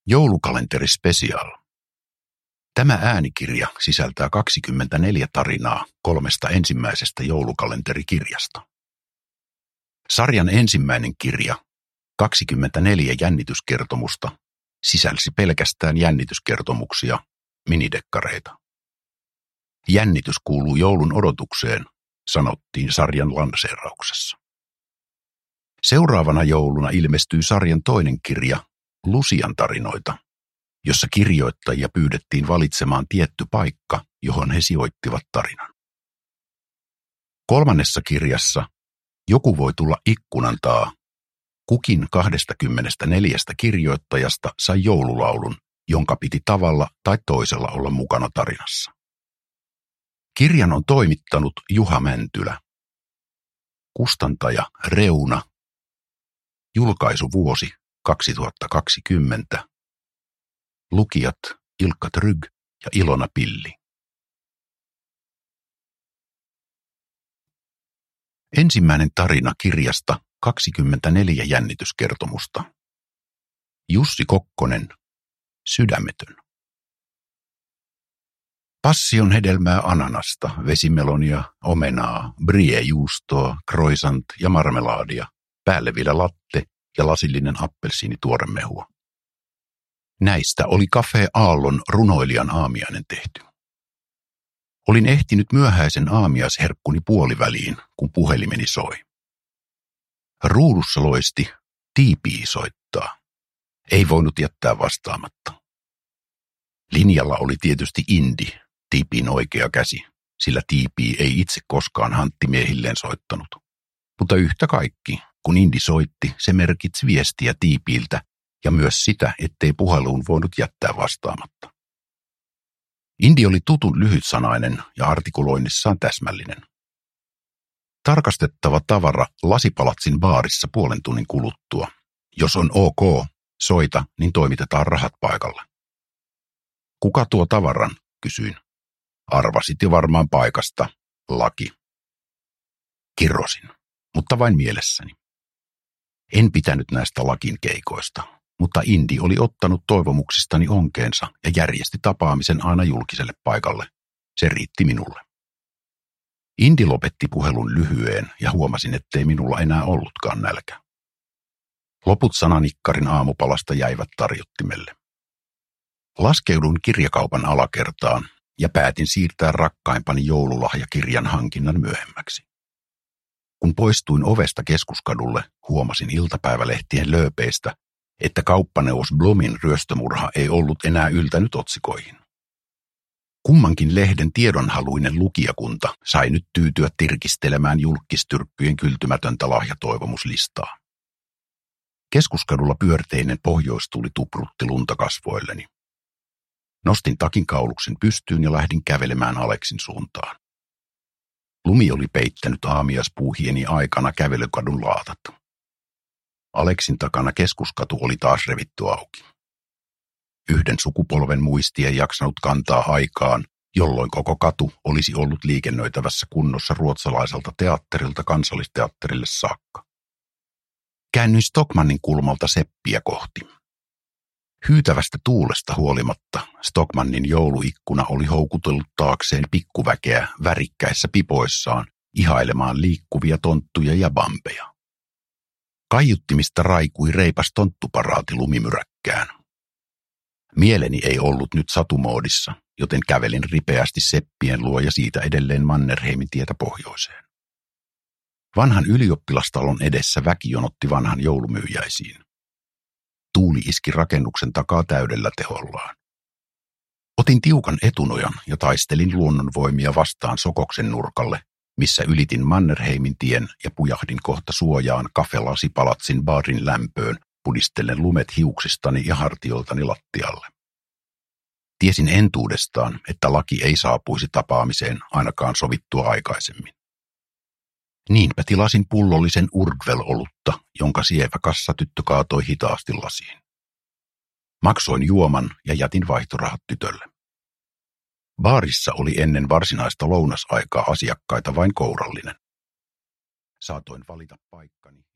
Joulukalenteri Special. Tämä äänikirja sisältää 24 tarinaa 3 ensimmäisestä joulukalenterikirjasta. Sarjan ensimmäinen kirja, 24 jännityskertomusta, sisälsi pelkästään jännityskertomuksia, minidekkareita. Jännitys kuuluu joulun odotukseen, sanottiin sarjan lanseerauksessa. Seuraavana jouluna ilmestyi sarjan toinen kirja, Lucian tarinoita, jossa kirjoittajia pyydettiin valitsemaan tietty paikka, johon he sijoittivat tarinan. 3. kirjassa Joku voi tulla ikkunan taa. Kukin 24 kirjoittajasta sai joululaulun, jonka piti tavalla tai toisella olla mukana tarinassa. Kirjan on toimittanut Juha Mäntylä. Kustantaja Reuna. Julkaisuvuosi 2020. Lukijat Ilkka Trygg ja Ilona Pilli. Ensimmäinen tarina kirjasta 24 jännityskertomusta. Jussi Kokkonen, Sydämetön. Passion hedelmää ananasta, vesimelonia, omenaa, brie-juustoa, croissant ja marmelaadia, päälle vielä latte ja lasillinen appelsiinituoremehua. Näistä oli Café Aallon runoilijan aamiainen tehty. Olin ehtinyt myöhäisen aamiaisherkkuni puoliväliin, kun puhelimeni soi. Ruudussa loisti Tiipii soittaa. Ei voinut jättää vastaamatta. Linjalla oli tietysti Indi, Tiipiin oikea käsi, sillä Tiipii ei itse koskaan hanttimiehilleen soittanut. Mutta yhtä kaikki, kun Indi soitti, se merkitsi viestiä Tiipiiltä ja myös sitä, ettei puheluun voinut jättää vastaamatta. Indi oli tutun lyhytsanainen ja artikuloinnissaan täsmällinen. Tarkastettava tavara Lasipalatsin baarissa puolen tunnin kuluttua. Jos on ok, soita, niin toimitetaan rahat paikalle. Kuka tuo tavaran, kysyin. Arvasit jo varmaan paikasta, Laki. Kirrosin, mutta vain mielessäni. En pitänyt näistä Lakin keikoista, mutta Indi oli ottanut toivomuksistani onkeensa ja järjesti tapaamisen aina julkiselle paikalle. Se riitti minulle. Indi lopetti puhelun lyhyeen ja huomasin, ettei minulla enää ollutkaan nälkä. Loput sananikkarin aamupalasta jäivät tarjottimelle. Laskeuduin kirjakaupan alakertaan ja päätin siirtää rakkaimpani joululahjakirjan hankinnan myöhemmäksi. Kun poistuin ovesta Keskuskadulle, huomasin iltapäivälehtien lööpeistä, että kauppaneuvos Blomin ryöstömurha ei ollut enää yltänyt otsikoihin. Kummankin lehden tiedonhaluinen lukijakunta sai nyt tyytyä tirkistelemään julkkistyrppyjen kyltymätöntä lahjatoivomuslistaa. Keskuskadulla pyörteinen pohjoistuli tuprutti lunta kasvoilleni. Nostin takinkauluksen pystyyn ja lähdin kävelemään Aleksin suuntaan. Lumi oli peittänyt aamiaspuuhieni aikana kävelykadun laatat. Aleksin takana Keskuskatu oli taas revitty auki. Yhden sukupolven muisti ei jaksanut kantaa aikaan, jolloin koko katu olisi ollut liikennöitävässä kunnossa ruotsalaiselta teatterilta Kansallisteatterille saakka. Käännyin Stockmannin kulmalta Seppiä kohti. Hyytävästä tuulesta huolimatta Stockmannin jouluikkuna oli houkutellut taakseen pikkuväkeä värikkäissä pipoissaan ihailemaan liikkuvia tonttuja ja bambeja. Kaiuttimista raikui reipas tonttuparaati lumimyräkkään. Mieleni ei ollut nyt satumoodissa, joten kävelin ripeästi Seppien luo ja siitä edelleen Mannerheimin tietä pohjoiseen. Vanhan ylioppilastalon edessä väki jonotti vanhan joulumyyjäisiin. Tuuli iski rakennuksen takaa täydellä tehollaan. Otin tiukan etunojan ja taistelin luonnonvoimia vastaan Sokoksen nurkalle, missä ylitin Mannerheimin tien ja pujahdin kohta suojaan Café Lasipalatsin baarin lämpöön, pudistellen lumet hiuksistani ja hartioiltani lattialle. Tiesin entuudestaan, että Laki ei saapuisi tapaamiseen ainakaan sovittua aikaisemmin. Niinpä tilasin pullollisen Urdvel-olutta, jonka sievä kassatyttö kaatoi hitaasti lasiin. Maksoin juoman ja jätin vaihtorahat tytölle. Baarissa oli ennen varsinaista lounasaikaa asiakkaita vain kourallinen. Saatoin valita paikkani